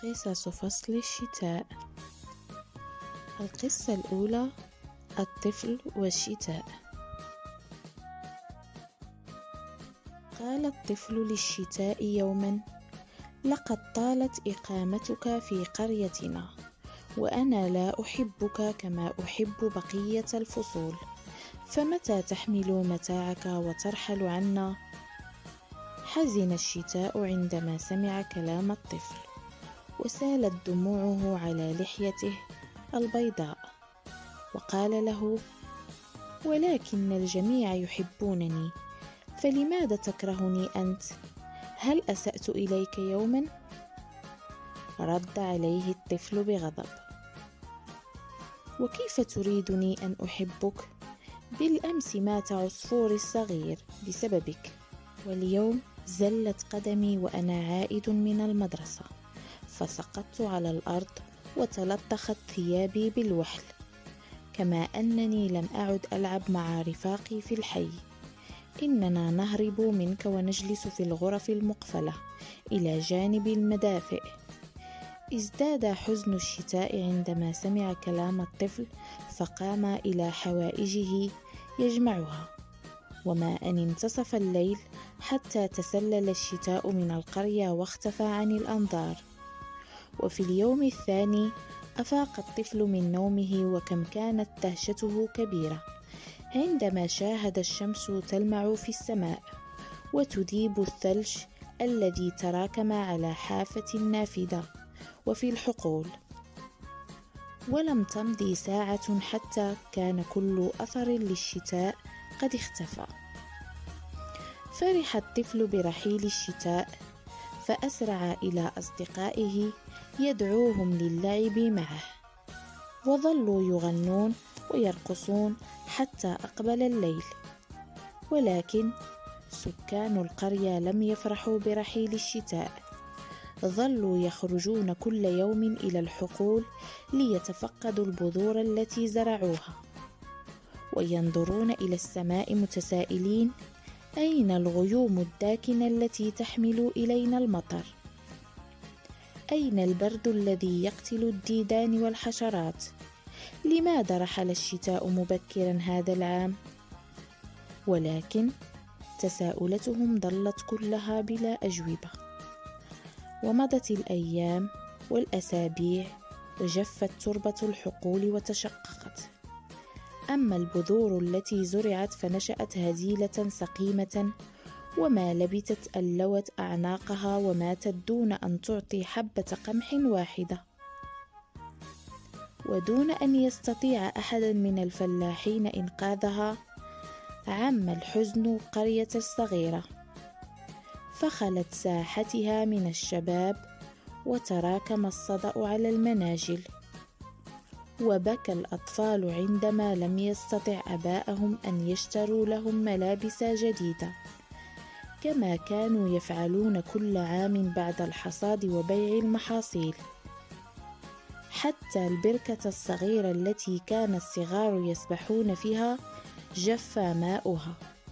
قصص فصل الشتاء. القصة الأولى: الطفل والشتاء. قال الطفل للشتاء يوما: لقد طالت إقامتك في قريتنا، وأنا لا أحبك كما أحب بقية الفصول، فمتى تحمل متاعك وترحل عنا؟ حزن الشتاء عندما سمع كلام الطفل، وسالت دموعه على لحيته البيضاء، وقال له: ولكن الجميع يحبونني، فلماذا تكرهني أنت؟ هل أسأت إليك يوما؟ رد عليه الطفل بغضب: وكيف تريدني أن أحبك؟ بالأمس مات عصفوري الصغير بسببك، واليوم زلت قدمي وأنا عائد من المدرسة، فسقطت على الأرض وتلطخت ثيابي بالوحل، كما أنني لم أعد ألعب مع رفاقي في الحي. إننا نهرب منك ونجلس في الغرف المقفلة إلى جانب المدافئ. ازداد حزن الشتاء عندما سمع كلام الطفل، فقام إلى حوائجه يجمعها. وما أن انتصف الليل حتى تسلل الشتاء من القرية واختفى عن الأنظار. وفي اليوم الثاني أفاق الطفل من نومه، وكم كانت دهشته كبيرة عندما شاهد الشمس تلمع في السماء وتذيب الثلج الذي تراكم على حافة النافذة وفي الحقول. ولم تمضي ساعة حتى كان كل أثر للشتاء قد اختفى. فرح الطفل برحيل الشتاء، فأسرع إلى أصدقائه يدعوهم للعب معه، وظلوا يغنون ويرقصون حتى أقبل الليل. ولكن سكان القرية لم يفرحوا برحيل الشتاء، ظلوا يخرجون كل يوم إلى الحقول ليتفقدوا البذور التي زرعوها، وينظرون إلى السماء متسائلين: أين الغيوم الداكنة التي تحمل إلينا المطر؟ أين البرد الذي يقتل الديدان والحشرات؟ لماذا رحل الشتاء مبكرا هذا العام؟ ولكن تساؤلاتهم ظلت كلها بلا أجوبة. ومضت الأيام والأسابيع، وجفت تربة الحقول وتشققت. أما البذور التي زرعت فنشأت هزيلة سقيمة، وما لبثت أن لوت أعناقها وماتت دون أن تعطي حبة قمح واحدة. ودون أن يستطيع أحد من الفلاحين إنقاذها، عم الحزن القرية الصغيرة، فخلت ساحتها من الشباب، وتراكم الصدأ على المناجل، وبكى الأطفال عندما لم يستطع آباءهم أن يشتروا لهم ملابس جديدة، كما كانوا يفعلون كل عام بعد الحصاد وبيع المحاصيل. حتى البركة الصغيرة التي كان الصغار يسبحون فيها جف ماؤها،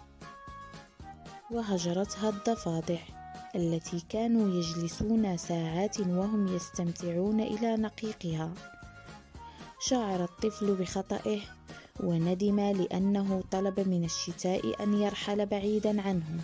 وهجرتها الضفادع التي كانوا يجلسون ساعات وهم يستمتعون إلى نقيقها. شعر الطفل بخطئه وندم لأنه طلب من الشتاء أن يرحل بعيدا عنهم،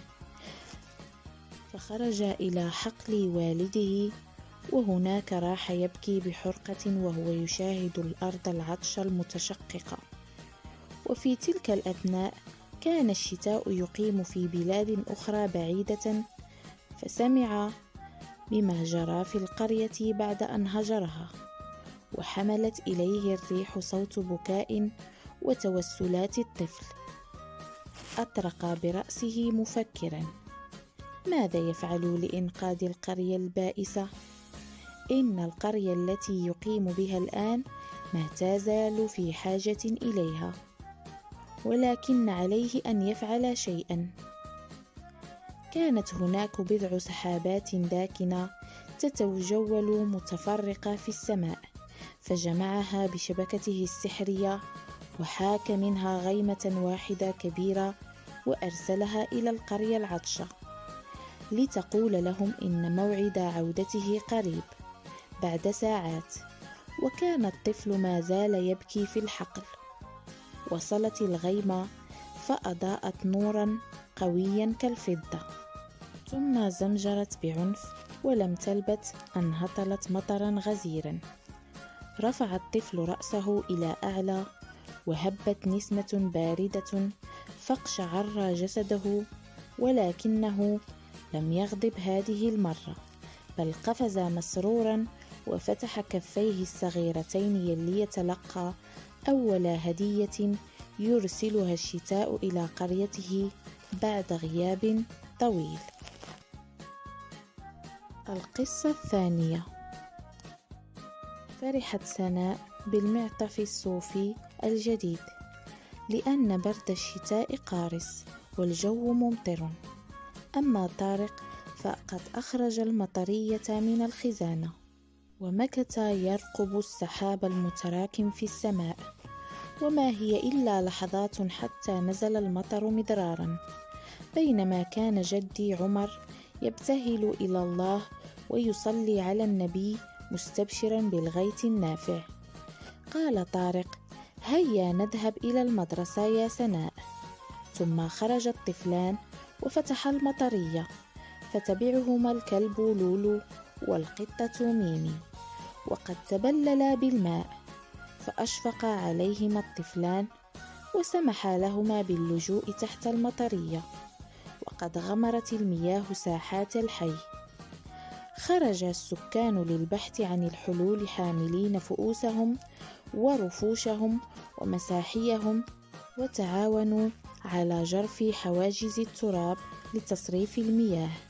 فخرج إلى حقل والده، وهناك راح يبكي بحرقة وهو يشاهد الأرض العطش المتشققة. وفي تلك الأثناء كان الشتاء يقيم في بلاد أخرى بعيدة، فسمع بما جرى في القرية بعد أن هجرها، وحملت إليه الريح صوت بكاء وتوسلات الطفل. أطرق برأسه مفكرا: ماذا يفعل لإنقاذ القرية البائسة؟ إن القرية التي يقيم بها الآن ما تزال في حاجة إليها، ولكن عليه أن يفعل شيئا. كانت هناك بضع سحابات داكنة تتجول متفرقة في السماء، فجمعها بشبكته السحرية، وحاك منها غيمة واحدة كبيرة، وأرسلها إلى القرية العطشة لتقول لهم إن موعد عودته قريب، بعد ساعات، وكان الطفل ما زال يبكي في الحقل. وصلت الغيمة فأضاءت نورا قويا كالفضة، ثم زمجرت بعنف، ولم تلبث أن هطلت مطرا غزيرا. رفع الطفل رأسه إلى أعلى، وهبت نسمة باردة فاقشعر جسده، ولكنه لم يغضب هذه المرة، بل قفز مسرورا وفتح كفيه الصغيرتين ليتلقى أول هدية يرسلها الشتاء إلى قريته بعد غياب طويل. القصة الثانية. فرحت سناء بالمعطف الصوفي الجديد، لأن برد الشتاء قارس والجو ممطر. أما طارق فقد أخرج المطرية من الخزانة، ومكث يرقب السحاب المتراكم في السماء، وما هي إلا لحظات حتى نزل المطر مدرارا. بينما كان جدي عمر يبتهل إلى الله ويصلي على النبي مستبشرا بالغيث النافع، قال طارق: هيا نذهب إلى المدرسة يا سناء. ثم خرج الطفلان وفتحا المطرية، فتبعهما الكلب لولو والقطة ميمي، وقد تبللا بالماء، فأشفق عليهما الطفلان وسمحا لهما باللجوء تحت المطرية، وقد غمرت المياه ساحات الحي. خرج السكان للبحث عن الحلول حاملين فؤوسهم ورفوشهم ومساحيهم، وتعاونوا على جرف حواجز التراب لتصريف المياه.